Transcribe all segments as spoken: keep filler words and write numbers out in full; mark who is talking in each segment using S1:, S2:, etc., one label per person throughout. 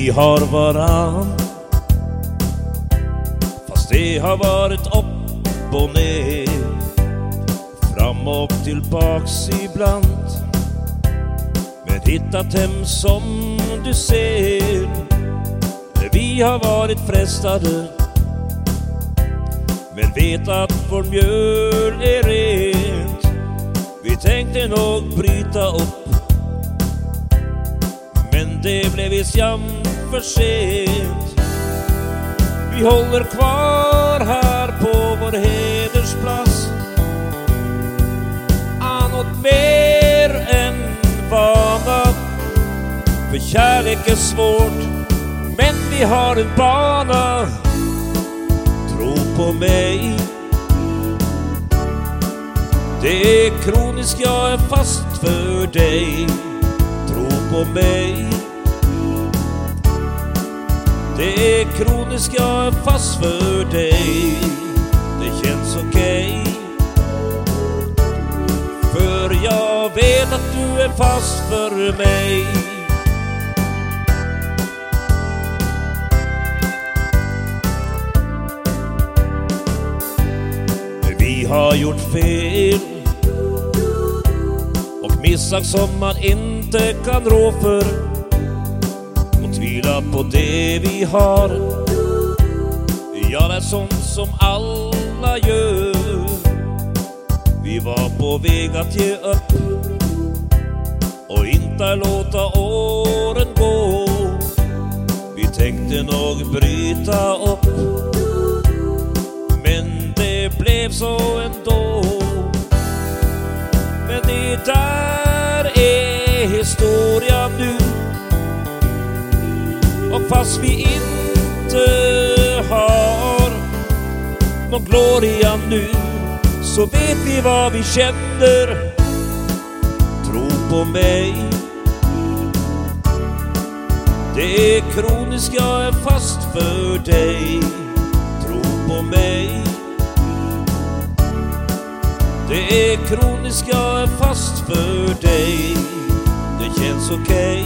S1: Vi har varann, fast det har varit upp och ner, fram och tillbaks ibland, men hittat hem som du ser. Vi har varit frestade, men vet att vår mjöl är rent. Vi tänkte nog bryta upp, men det blev visst jam för sent. Vi håller kvar här på vår hedersplats, annat mer än vana. För kärlek är svårt, men vi har en bana. Tro på mig, det är kroniskt, jag är fast för dig. Tro på mig, det är kroniskt, jag är fast för dig. Det känns okej, för jag vet att du är fast för mig. Vi har gjort fel och misstag som man inte kan rå för, och tvivla på det vi har. Ja, det är sånt som alla gör. Vi var på väg att ge upp och inte låta åren gå. Vi tänkte nog bryta upp, men det blev så ändå. Men det där är historia nu, och fast vi inte har någon gloria nu, så vet vi vad vi känner. Tro på mig, det är kroniskt, jag är fast för dig. Tro på mig, det är kroniskt, jag är fast för dig. Det känns okej,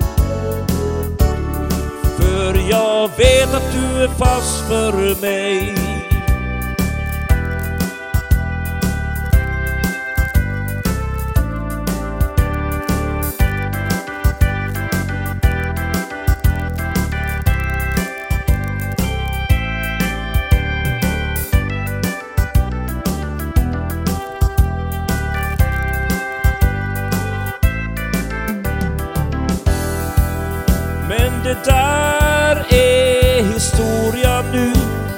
S1: för jag vet att du är fast för mig. Men det där är historia nu,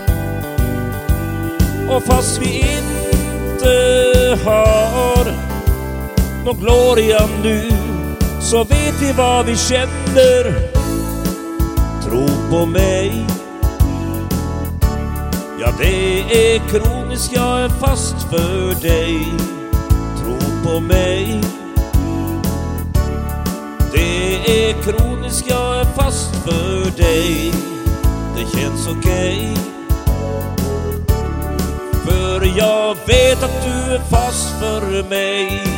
S1: och fast vi inte har någon gloria nu, så vet vi vad vi känner. Tro på mig, ja, det är kroniskt, jag är fast för dig. Tro på mig, det är kroniskt, jag är fast för dig. Det känns okej, för jag vet att du är fast för mig.